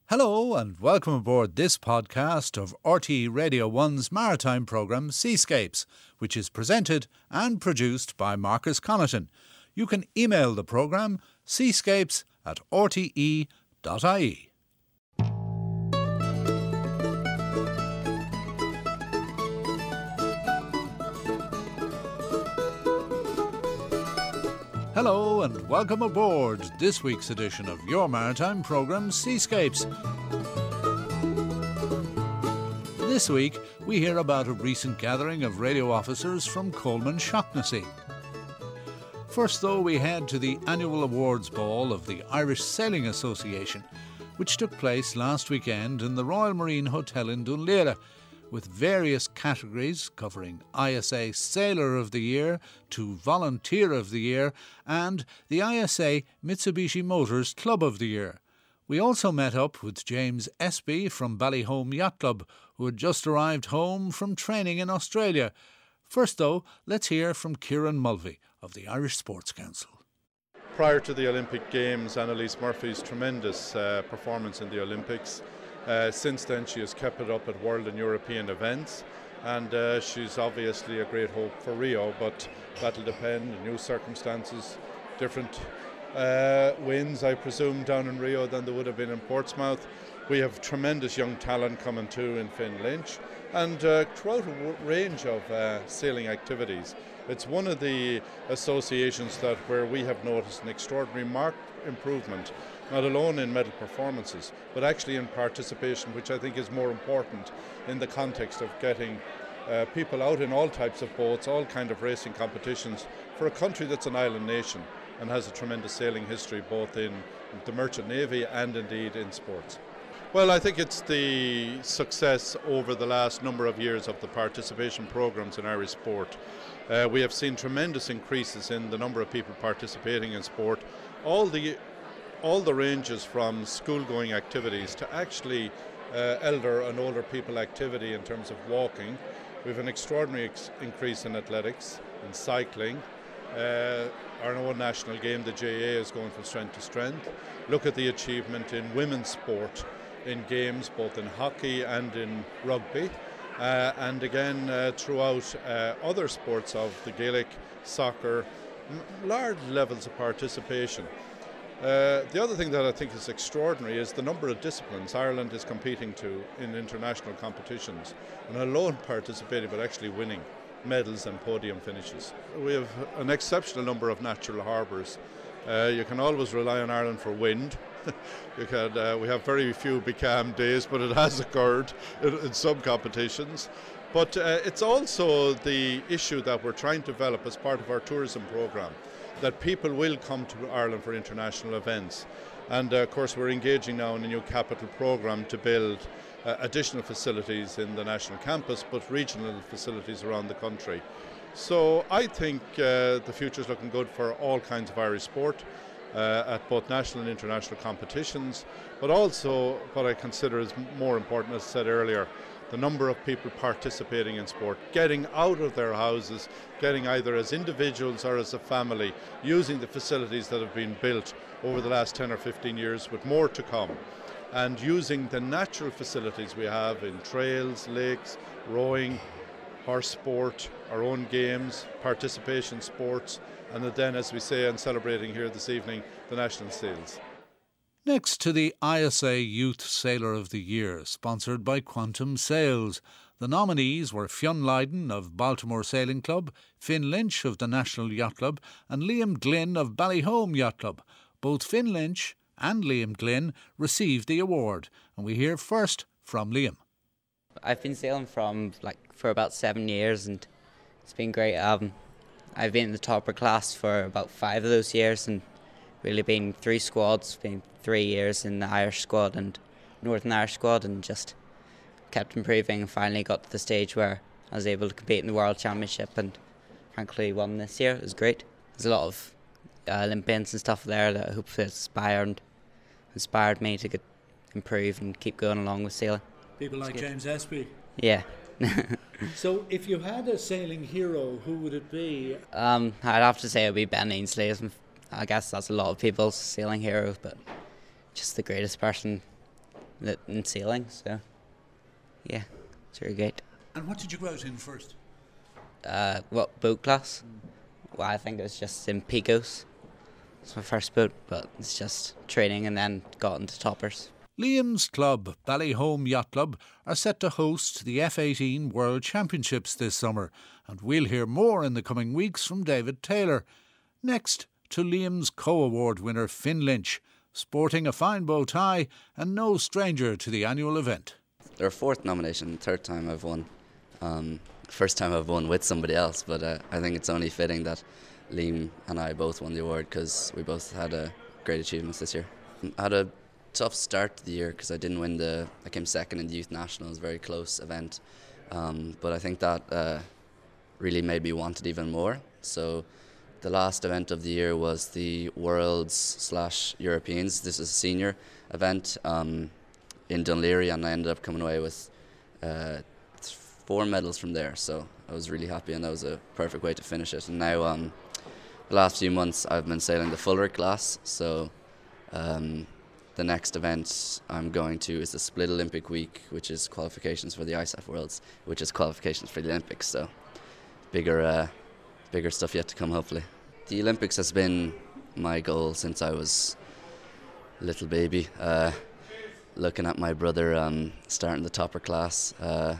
Hello and welcome aboard this podcast of RTÉ Radio 1's maritime programme Seascapes, which is presented and produced by Marcus Connaughton. You can email the programme seascapes@rte.ie. Hello and welcome aboard this week's edition of your maritime programme Seascapes. This week we hear about a recent gathering of radio officers from Coleman Shaughnessy. First though, we head to the annual awards ball of the Irish Sailing Association, which took place last weekend in the Royal Marine Hotel in Dún Laoghaire, with various categories covering ISA Sailor of the Year to Volunteer of the Year and the ISA Mitsubishi Motors Club of the Year. We also met up with James Espy from Ballyholme Yacht Club, who had just arrived home from training in Australia. First though, let's hear from Kieran Mulvey of the Irish Sports Council. Prior to the Olympic Games, Annalise Murphy's tremendous performance in the Olympics. Since then she has kept it up at world and European events, and she's obviously a great hope for Rio, but that'll depend on new circumstances, different winds I presume down in Rio than there would have been in Portsmouth. We have tremendous young talent coming too in Finn Lynch, and throughout a range of sailing activities. It's one of the associations where we have noticed an extraordinary marked improvement, not alone in medal performances, but actually in participation, which I think is more important in the context of getting people out in all types of boats, all kind of racing competitions, for a country that's an island nation and has a tremendous sailing history both in the Merchant Navy and indeed in sports. Well, I think it's the success over the last number of years of the participation programs in Irish sport. We have seen tremendous increases in the number of people participating in sport. All the ranges from school-going activities to actually elder and older people activity in terms of walking. We have an extraordinary increase in athletics, in cycling. Our own national game, the JA, is going from strength to strength. Look at the achievement in women's sport, in games both in hockey and in rugby. And again throughout other sports of the Gaelic, soccer, large levels of participation. The other thing that I think is extraordinary is the number of disciplines Ireland is competing to in international competitions, and not alone participating but actually winning medals and podium finishes. We have an exceptional number of natural harbours. You can always rely on Ireland for wind. We have very few becalmed days, but it has occurred in some competitions. But it's also the issue that we're trying to develop as part of our tourism programme, that people will come to Ireland for international events. And of course we're engaging now in a new capital programme to build additional facilities in the national campus, but regional facilities around the country. So I think the future is looking good for all kinds of Irish sport at both national and international competitions, but also what I consider is more important, as I said earlier, the number of people participating in sport, getting out of their houses, getting either as individuals or as a family, using the facilities that have been built over the last 10 or 15 years, with more to come, and using the natural facilities we have in trails, lakes, rowing, horse sport, our own games, participation sports, and then, as we say, and celebrating here this evening, the national sails. Next to the ISA Youth Sailor of the Year, sponsored by Quantum Sails. The nominees were Fionn Lydon of Baltimore Sailing Club, Finn Lynch of the National Yacht Club and Liam Glynn of Ballyholme Yacht Club. Both Finn Lynch and Liam Glynn received the award, and we hear first from Liam. I've been sailing for about 7 years, and it's been great. I've been in the topper class for about 5 of those years, and really been 3 squads, been 3 years in the Irish squad and Northern Irish squad, and just kept improving and finally got to the stage where I was able to compete in the World Championship and frankly won this year. It was great. There's a lot of Olympians and stuff there that I hope inspired me to improve and keep going along with sailing. People like James Espy. Yeah. So if you had a sailing hero, who would it be? I'd have to say it would be Ben Ainsley. I guess that's a lot of people's sailing heroes, but just the greatest person in sailing. So yeah, it's really great. And what did you go out in first? What boat class? Well, I think it was just in Picos. It's my first boat, but it's just training and then got into toppers. Liam's club, Ballyhome Yacht Club, are set to host the F18 World Championships this summer, and we'll hear more in the coming weeks from David Taylor. Next, to Liam's co-award winner Finn Lynch, sporting a fine bow tie and no stranger to the annual event. Their fourth nomination, third time I've won. First time I've won with somebody else, but I think it's only fitting that Liam and I both won the award because we both had great achievements this year. I had a tough start to the year because I didn't win I came second in the Youth Nationals, very close event, but I think that really made me want it even more. So the last event of the year was the Worlds/Europeans. This is a senior event in Dunleary, and I ended up coming away with 4 medals from there, so I was really happy, and that was a perfect way to finish it. And now the last few months I've been sailing the Fulric class, so the next event I'm going to is the Split Olympic Week, which is qualifications for the ISAF Worlds, which is qualifications for the Olympics, so bigger stuff yet to come, hopefully. The Olympics has been my goal since I was a little baby, looking at my brother starting the topper class,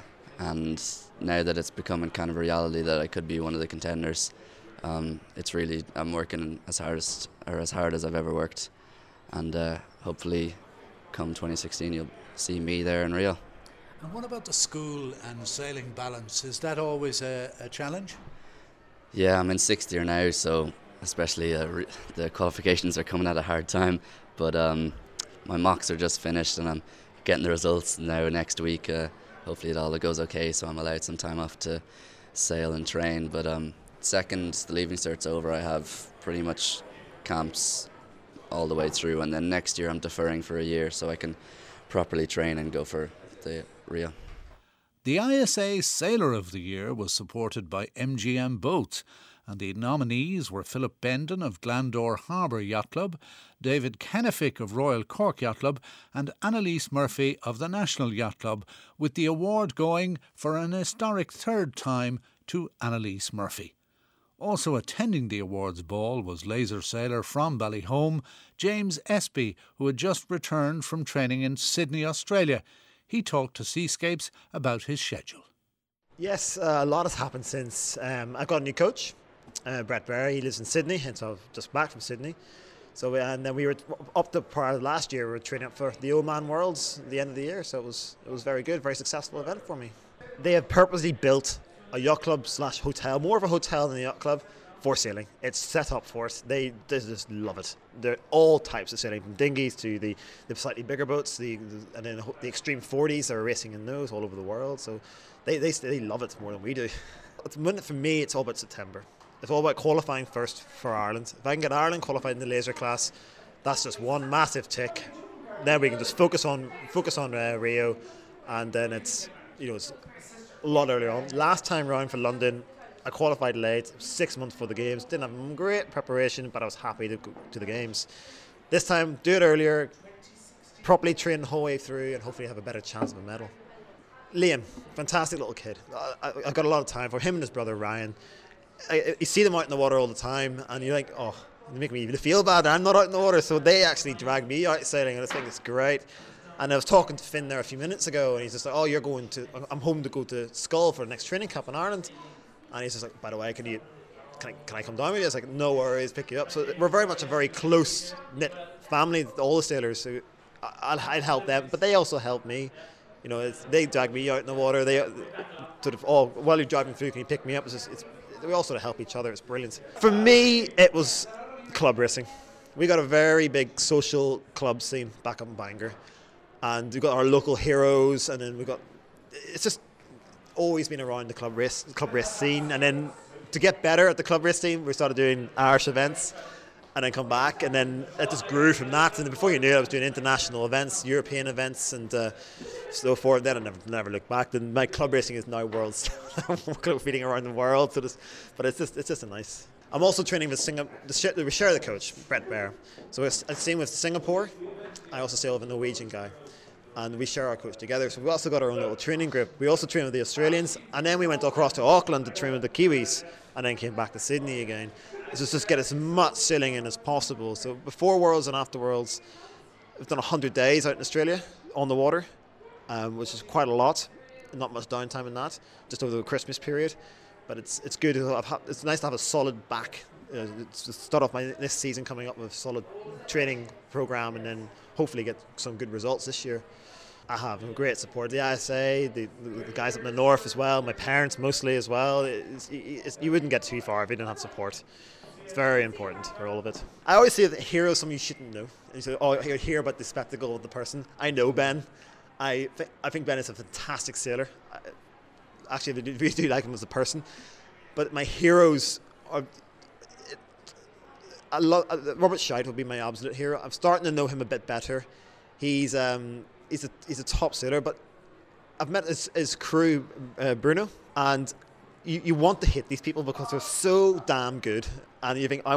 and now that it's becoming kind of a reality that I could be one of the contenders, it's really, I'm working as hard as I've ever worked, and hopefully come 2016 you'll see me there in Rio. And what about the school and sailing balance? Is that always a challenge? Yeah, I'm in 6th year now, so especially the qualifications are coming at a hard time, but my mocks are just finished and I'm getting the results now next week. Hopefully it all goes okay, so I'm allowed some time off to sail and train, but second the Leaving Cert's over, I have pretty much camps all the way through, and then next year I'm deferring for a year so I can properly train and go for the Rio. The ISA Sailor of the Year was supported by MGM Boats, and the nominees were Philip Bendon of Glandore Harbour Yacht Club, David Kennefick of Royal Cork Yacht Club, and Annalise Murphy of the National Yacht Club, with the award going for an historic third time to Annalise Murphy. Also attending the awards ball was laser sailor from Ballyhome, James Espy, who had just returned from training in Sydney, Australia. He talked to Seascapes about his schedule. Yes, a lot has happened since. I got a new coach, Brett Barry. He lives in Sydney, hence I'm just back from Sydney. So and then we were up to part of last year. We were training up for the Oman Worlds at the end of the year. So it was very good, very successful event for me. They have purposely built a yacht club / hotel, more of a hotel than a yacht club, for sailing. It's set up for it. They just love it. They're all types of sailing, from dinghies to the slightly bigger boats, and then the extreme 40s are racing in those all over the world. So they love it more than we do. For me, it's all about September. It's all about qualifying first for Ireland. If I can get Ireland qualified in the laser class, that's just one massive tick. Then we can just focus on Rio, and then it's a lot earlier on. Last time round for London, I qualified late, 6 months for the games. Didn't have great preparation, but I was happy to go to the games. This time, do it earlier, properly train the whole way through, and hopefully have a better chance of a medal. Liam, fantastic little kid. I got a lot of time for him and his brother Ryan. You see them out in the water all the time, and you're like, oh, they make me feel bad. I'm not out in the water, so they actually drag me out sailing, and I think it's great. And I was talking to Finn there a few minutes ago, and he's just like, oh, I'm home to go to Skull for the next training camp in Ireland. And he's just like, by the way, can I come down with you? I was like, no worries, pick you up. So we're very much a very close-knit family, all the sailors. So I'd help them, but they also help me. They drag me out in the water. They sort of, oh, while you're driving through, can you pick me up? We all sort of help each other. It's brilliant. For me, it was club racing. We got a very big social club scene back up in Bangor. And we've got our local heroes, and then it's just always been around the club race scene. And then to get better at the club race scene, we started doing Irish events, and then come back, and then it just grew from that. And then before you knew it, I was doing international events, European events, and so forth. Then I never looked back. Then my club racing is now worlds. I'm feeding around the world. But it's just a nice. I'm also training with we share the coach, Brett Bear. So I sail with Singapore. I also sail with a Norwegian guy. and we share our coach together. So we also got our own little training group. We also train with the Australians, and then we went across to Auckland to train with the Kiwis, and then came back to Sydney again. So just get as much sailing in as possible. So before Worlds and after Worlds, we've done 100 days out in Australia on the water, which is quite a lot. Not much downtime in that, just over the Christmas period. But it's good. It's nice to have a solid back. To start off this season coming up with a solid training program, and then hopefully get some good results this year. I have great support. The ISA, the guys up in the north as well, my parents mostly as well. You wouldn't get too far if you didn't have support. It's very important for all of it. I always say that a hero is someone you shouldn't know. And you say, oh, you hear about the spectacle of the person. I know Ben. I think Ben is a fantastic sailor. Actually, I really do like him as a person. But my heroes are... Robert Scheidt would be my absolute hero. I'm starting to know him a bit better. He's a top sailor, but I've met his crew, Bruno, and you want to hit these people because they're so damn good. And you think, I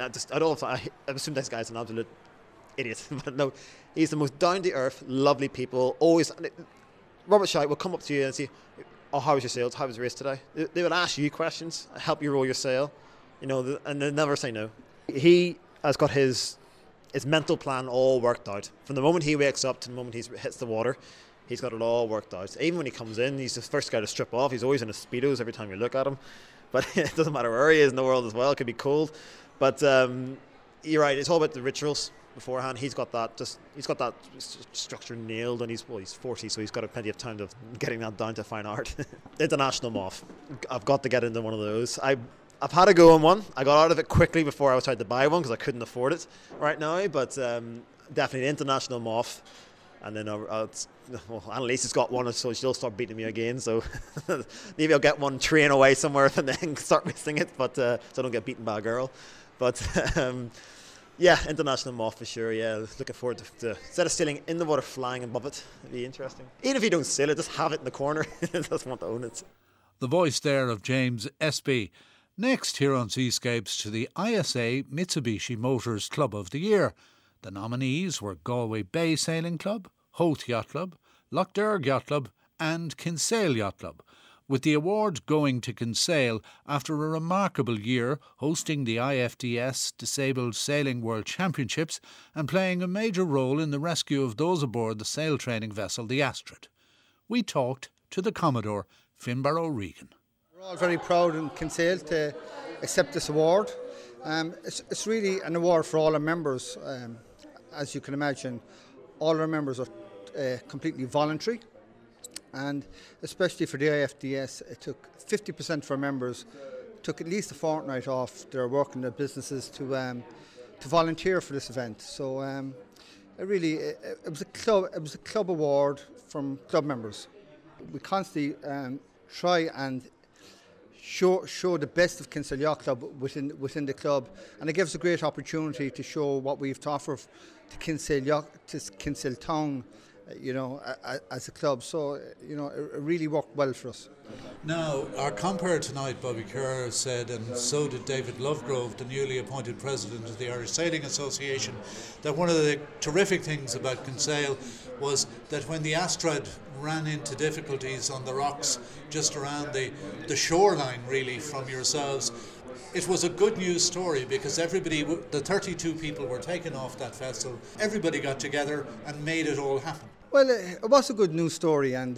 assume this guy's an absolute idiot. But no, he's the most down-to-earth, lovely people. Always, Robert Scheidt will come up to you and say, oh, how was your sails? How was the race today? They will ask you questions, help you roll your sail, and they never say no. He has got his mental plan all worked out. From the moment he wakes up to the moment he hits the water, he's got it all worked out. Even when he comes in, he's the first guy to strip off. He's always in his Speedos every time you look at him. But it doesn't matter where he is in the world as well. It could be cold. But you're right. It's all about the rituals beforehand. He's got that structure nailed, and he's 40, so he's got plenty of time to getting that down to fine art. International MOF. I've got to get into one of those. I've had a go on one. I got out of it quickly before I was tried to buy one because I couldn't afford it right now. But definitely international MOF. And then Annalise has got one, so she'll start beating me again. So maybe I'll get one, train away somewhere, and then start missing it. But so I don't get beaten by a girl. But yeah, international MOF for sure. Yeah, looking forward to instead of sailing in the water, flying above it. It'd be interesting. Even if you don't sail it, just have it in the corner. Just want to own it. The voice there of James Espy. Next here on Seascapes to the ISA Mitsubishi Motors Club of the Year. The nominees were Galway Bay Sailing Club, Howth Yacht Club, Lochderg Yacht Club and Kinsale Yacht Club, with the award going to Kinsale after a remarkable year hosting the IFDS Disabled Sailing World Championships and playing a major role in the rescue of those aboard the sail training vessel the Astrid. We talked to the Commodore, Finbar O'Regan. We're all very proud in Kinsale to accept this award. It's really an award for all our members. As you can imagine, all our members are completely voluntary, and especially for the IFDS, it took 50% of our members took at least a fortnight off their work and their businesses to volunteer for this event. So it was a club award from club members. We constantly try and show the best of Kinsale Yacht Club within the club, and it gives a great opportunity to show what we've to offer to Kinsale Town, as a club. So it really worked well for us. Now, our compere tonight, Bobby Kerr, said, and so did David Lovegrove, the newly appointed president of the Irish Sailing Association, that one of the terrific things about Kinsale was that when the Astrid ran into difficulties on the rocks just around the shoreline, really, from yourselves, it was a good news story because everybody, the 32 people were taken off that vessel, everybody got together and made it all happen. Well, it was a good news story, and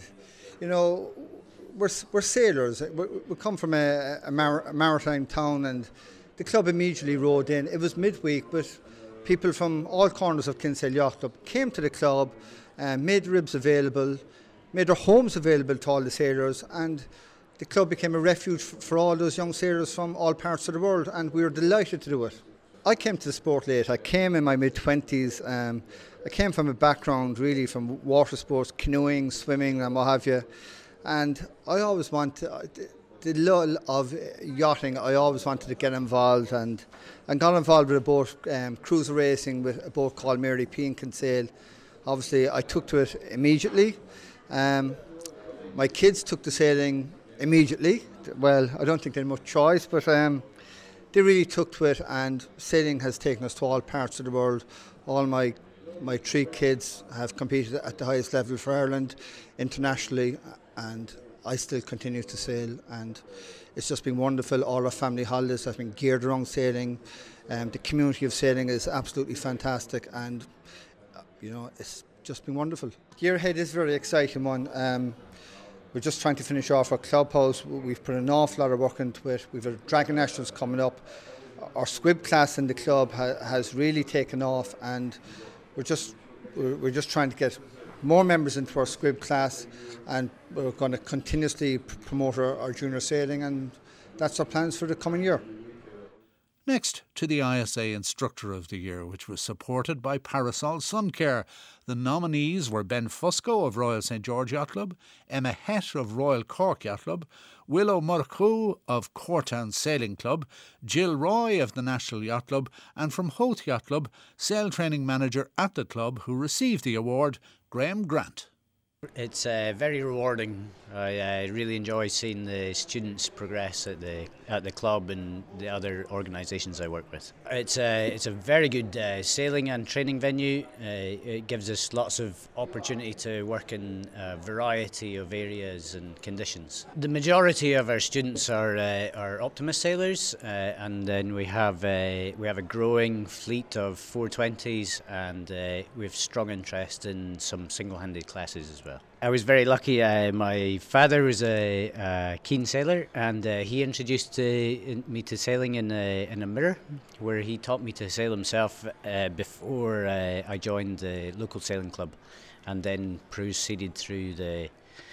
we're sailors. We come from a maritime town, and the club immediately rode in. It was midweek, but people from all corners of Kinsale Yacht Club came to the club, made ribs available, made their homes available to all the sailors, and the club became a refuge for all those young sailors from all parts of the world, and we were delighted to do it. I came to the sport late. I came in my mid-20s. I came from a background really from water sports, canoeing, swimming and what have you. And I always wanted, the lull of yachting, I always wanted to get involved, and got involved with a boat, cruiser racing with a boat called Mary P in Kinsale. Obviously I took to it immediately. My kids took to sailing immediately. Well, I don't think they had much choice, but they really took to it, and sailing has taken us to all parts of the world. All my my 3 kids have competed at the highest level for Ireland internationally, and I still continue to sail, and it's just been wonderful. All our family holidays have been geared around sailing. The community of sailing is absolutely fantastic, and it's just been wonderful. The year ahead is a very exciting one. We're just trying to finish off our clubhouse. We've put an awful lot of work into it. We've a Dragon Nationals coming up. Our squib class in the club has really taken off, and we're just trying to get more members into our squib class, and we're going to continuously promote our junior sailing, and that's our plans for the coming year. Next to the ISA Instructor of the Year, which was supported by Parasol Suncare. The nominees were Ben Fusco of Royal St George Yacht Club, Emma Het of Royal Cork Yacht Club, Willow Murchú of Courtown Sailing Club, Jill Roy of the National Yacht Club, and from Howth Yacht Club, sail training manager at the club who received the award, Graham Grant. It's very rewarding. I really enjoy seeing the students progress at the club and the other organisations I work with. It's a very good sailing and training venue. It gives us lots of opportunity to work in a variety of areas and conditions. The majority of our students are Optimist sailors, and then we have a growing fleet of 420s, and we have strong interest in some single-handed classes as well. I was very lucky. My father was a keen sailor, and he introduced me to sailing in a mirror, where he taught me to sail himself before I joined the local sailing club, and then proceeded through the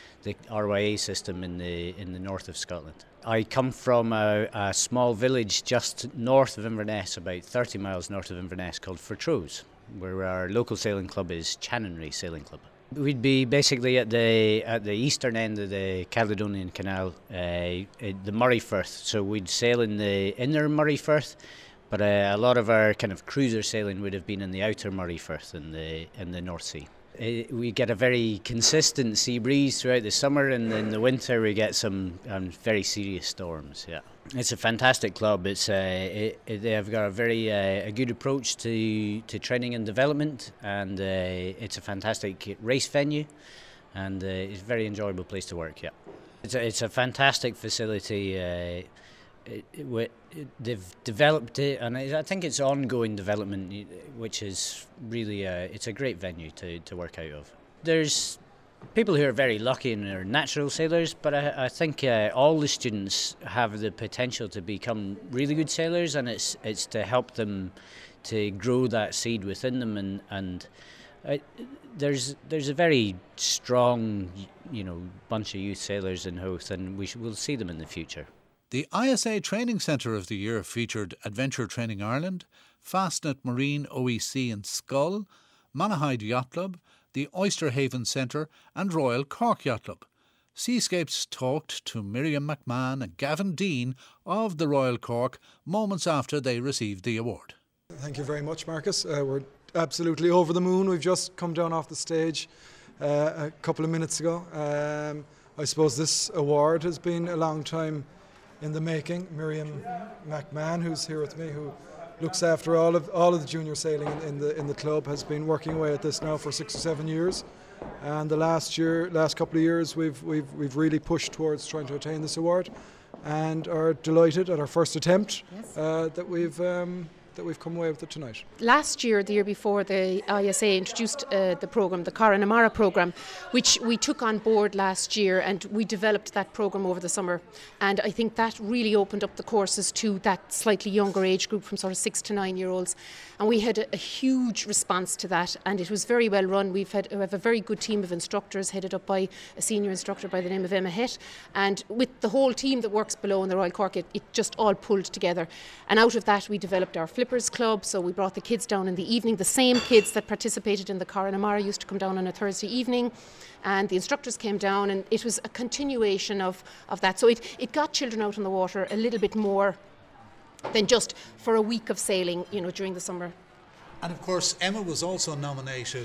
RYA system in the north of Scotland. I come from a small village just north of Inverness, about 30 miles north of Inverness, called Fortrose, where our local sailing club is Chanonry Sailing Club. We'd be basically at the eastern end of the Caledonian Canal, the Moray Firth. So we'd sail in the inner Moray Firth, but a lot of our kind of cruiser sailing would have been in the outer Moray Firth in the North Sea. We get a very consistent sea breeze throughout the summer, and in the winter we get some very serious storms. Yeah, it's a fantastic club. They've got a very a good approach to training and development, and it's a fantastic race venue, and it's a very enjoyable place to work. Yeah, it's a fantastic facility. They've developed it, and I think it's ongoing development, which is really it's a great venue to work out of. There's people who are very lucky and are natural sailors, but I think all the students have the potential to become really good sailors, and it's to help them to grow that seed within them, and there's a very strong bunch of youth sailors in Howth, and we'll see them in the future. The ISA Training Centre of the Year featured Adventure Training Ireland, Fastnet Marine OEC in Schull, Monaghyde Yacht Club, the Oyster Haven Centre and Royal Cork Yacht Club. Seascapes talked to Miriam McMahon and Gavin Dean of the Royal Cork moments after they received the award. Thank you very much, Marcus. We're absolutely over the moon. We've just come down off the stage a couple of minutes ago. I suppose this award has been a long time in the making. Miriam McMahon, who's here with me, who looks after all of the junior sailing in the club, has been working away at this now for 6 or 7 years. And the last couple of years, we've really pushed towards trying to attain this award, and are delighted at our first attempt. Yes. that we've come away with it tonight. Last year, the year before, the ISA introduced the programme, the Connemara programme, which we took on board last year, and we developed that programme over the summer. And I think that really opened up the courses to that slightly younger age group, from sort of 6 to 9 year olds. And we had a huge response to that, and it was very well run. We have a very good team of instructors headed up by a senior instructor by the name of Emma Het, and with the whole team that works below in the Royal Cork, it just all pulled together. And out of that we developed our Flippers Club, so we brought the kids down in the evening. The same kids that participated in the Connemara used to come down on a Thursday evening, and the instructors came down, and it was a continuation of that. So it got children out on the water a little bit more than just for a week of sailing, during the summer. And of course, Emma was also nominated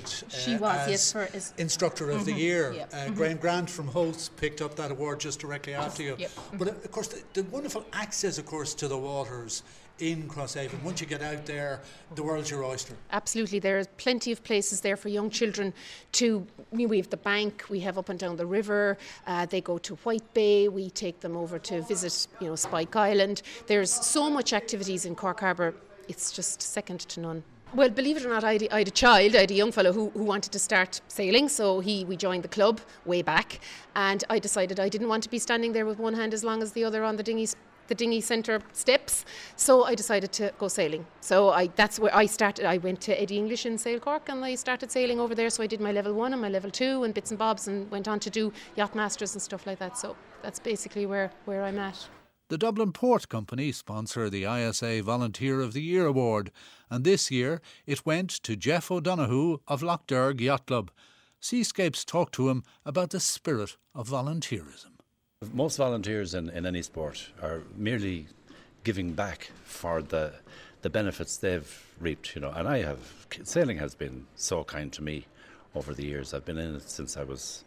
as Instructor of the Year. Yep. Graham Grant from Howth picked up that award just directly after you. Yep. But of course, the wonderful access, of course, to the waters in Crosshaven. Once you get out there, the world's your oyster. Absolutely, there are plenty of places there for young children to. We have the bank, we have up and down the river. They go to White Bay. We take them over to visit, Spike Island. There's so much activities in Cork Harbour. It's just second to none. Well, believe it or not, I had a child, I had a young fellow who wanted to start sailing, so we joined the club way back, and I decided I didn't want to be standing there with one hand as long as the other on the dinghy centre steps, so I decided to go sailing. So that's where I started. I went to Eddie English in Sail Cork and I started sailing over there, so I did my level 1 and my level 2 and bits and bobs, and went on to do Yacht Masters and stuff like that. So that's basically where I'm at. The Dublin Port Company sponsor the ISA Volunteer of the Year Award, and this year it went to Jeff O'Donoghue of Lochderg Yacht Club. Seascapes talked to him about the spirit of volunteerism. Most volunteers in any sport are merely giving back for the benefits they've reaped, and sailing has been so kind to me over the years. I've been in it since I was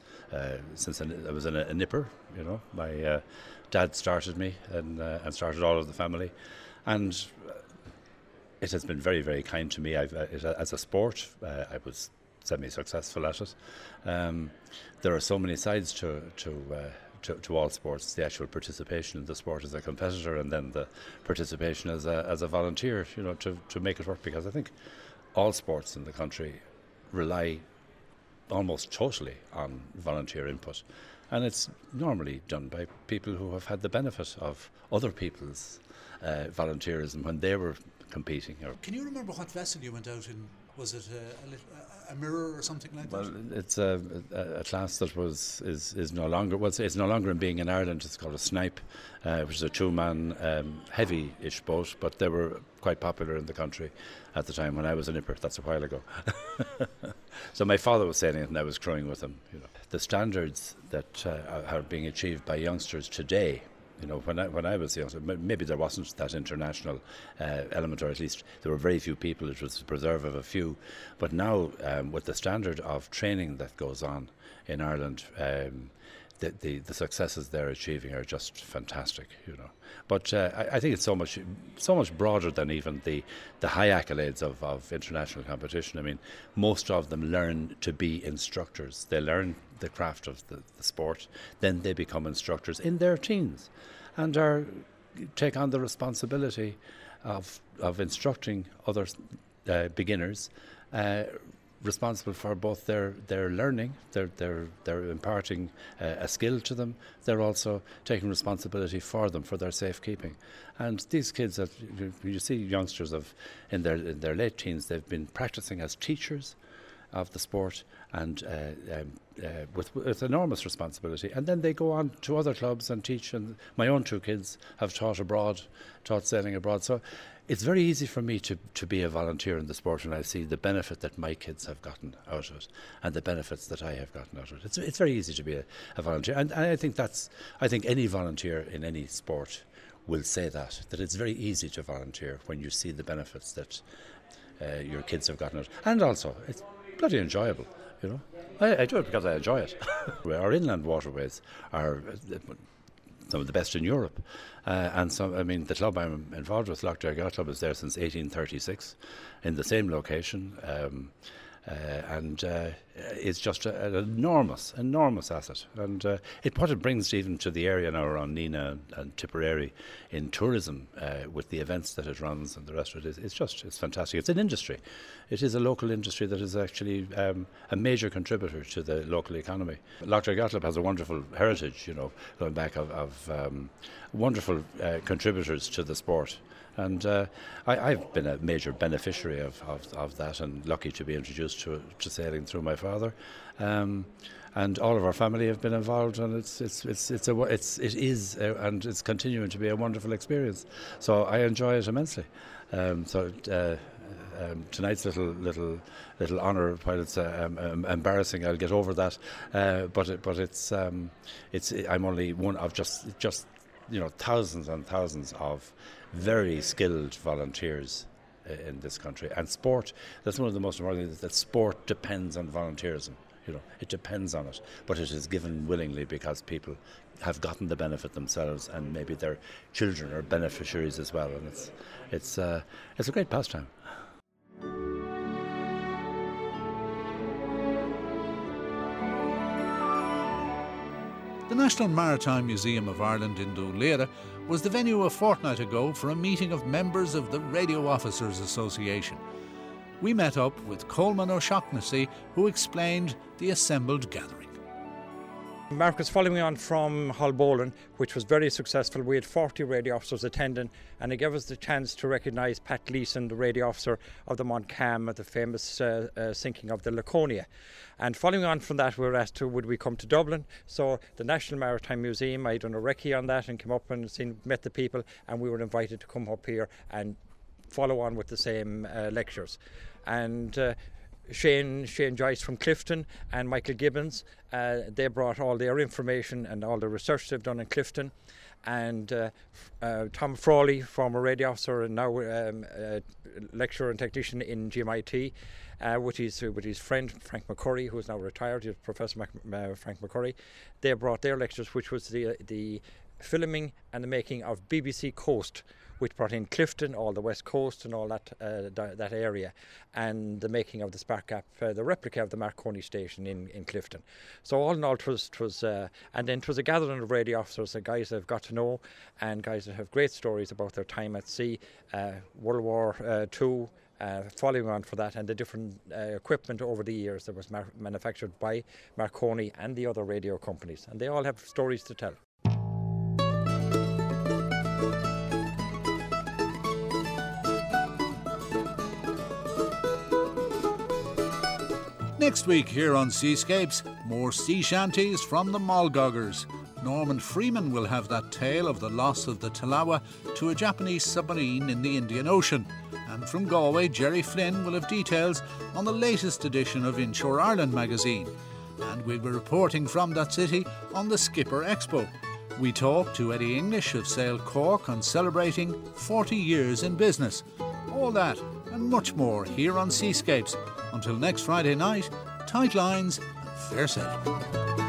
a nipper. My dad started me and started all of the family, and it has been very, very kind to me. As a sport, I was semi-successful at it. There are so many sides to all sports: the actual participation in the sport as a competitor, and then the participation as a volunteer. To make it work, because I think all sports in the country rely almost totally on volunteer input, and it's normally done by people who have had the benefit of other people's volunteerism when they were competing. Can you remember what vessel you went out in? Was it a mirror or something like that? Well, it's a class that is no longer. Well, it's no longer in being in Ireland. It's called a Snipe, which is a 2-man heavy-ish boat, but they were quite popular in the country at the time when I was a nipper. That's a while ago. So my father was sailing it and I was crowing with him. The standards that are being achieved by youngsters today, when I was young, maybe there wasn't that international element, or at least there were very few people. It was the preserve of a few. But now, with the standard of training that goes on in Ireland, the successes they're achieving are just fantastic. But I think it's so much broader than even the high accolades of international competition. I mean, most of them learn to be instructors. They learn the craft of the sport, then they become instructors in their teens, and take on the responsibility of instructing other beginners, responsible for both their learning. They're imparting a skill to them. They're also taking responsibility for them, for their safekeeping. And these kids, you see youngsters in their late teens, they've been practicing as teachers of the sport, and with enormous responsibility, and then they go on to other clubs and teach. And my own 2 kids have taught sailing abroad. So it's very easy for me to be a volunteer in the sport when I see the benefit that my kids have gotten out of it and the benefits that I have gotten out of it. It's very easy to be a volunteer, and I think any volunteer in any sport will say that it's very easy to volunteer when you see the benefits that your kids have gotten out, and also it's bloody enjoyable. I do it because I enjoy it. Our inland waterways are some of the best in Europe, and the club I'm involved with, Lochderg Yacht Club, is there since 1836 in the same location, and it's just an enormous asset. And what it brings even to the area now around Neenah and Tipperary in tourism, with the events that it runs and the rest of it, it's fantastic. It's an industry. It is a local industry that is actually a major contributor to the local economy. Lochderg Yacht Club has a wonderful heritage, going back of wonderful contributors to the sport. And I've been a major beneficiary of that, and lucky to be introduced to sailing through my father. And all of our family have been involved, and it is and it's continuing to be a wonderful experience. So I enjoy it immensely. Tonight's little honour, while it's embarrassing, I'll get over that. But I'm only one of just thousands and thousands of very skilled volunteers in this country. And sport, that's one of the most important things, that sport depends on volunteerism. it depends on it, but it is given willingly because people have gotten the benefit themselves, and maybe their children are beneficiaries as well, and it's a great pastime. The National Maritime Museum of Ireland in Dún Laoghaire was the venue a fortnight ago for a meeting of members of the Radio Officers Association. We met up with Coleman O'Shaughnessy, who explained the assembled gathering. Marcus, following on from Hull-Bolan, which was very successful, we had 40 radio officers attending, and it gave us the chance to recognise Pat Gleeson, the radio officer of the Montcalm, at the famous sinking of the Laconia. And following on from that, we were asked would we come to Dublin. So the National Maritime Museum, I done a recce on that and came up and met the people, and we were invited to come up here and follow on with the same lectures. And Shane Joyce from Clifton and Michael Gibbons, they brought all their information and all the research they've done in Clifton. And Tom Frawley, former radio officer and now lecturer and technician in GMIT, with his friend Frank McCurry, who is now retired, he's Professor Frank McCurry. They brought their lectures, which was the filming and the making of BBC Coast, which brought in Clifton, all the West Coast and all that area, and the making of the Spark Gap, the replica of the Marconi station in Clifton. So all in all, it was and then it was a gathering of radio officers, guys that I've got to know, and guys that have great stories about their time at sea, World War II, following on for that, and the different equipment over the years that was manufactured by Marconi and the other radio companies, and they all have stories to tell. Next week here on Seascapes, more sea shanties from the Mulgoggers. Norman Freeman will have that tale of the loss of the Talawa to a Japanese submarine in the Indian Ocean. And from Galway, Jerry Flynn will have details on the latest edition of Inshore Ireland magazine. And we'll be reporting from that city on the Skipper Expo. We talk to Eddie English of Sail Cork on celebrating 40 years in business. All that and much more here on Seascapes. Until next Friday night, tight lines and fair sailing.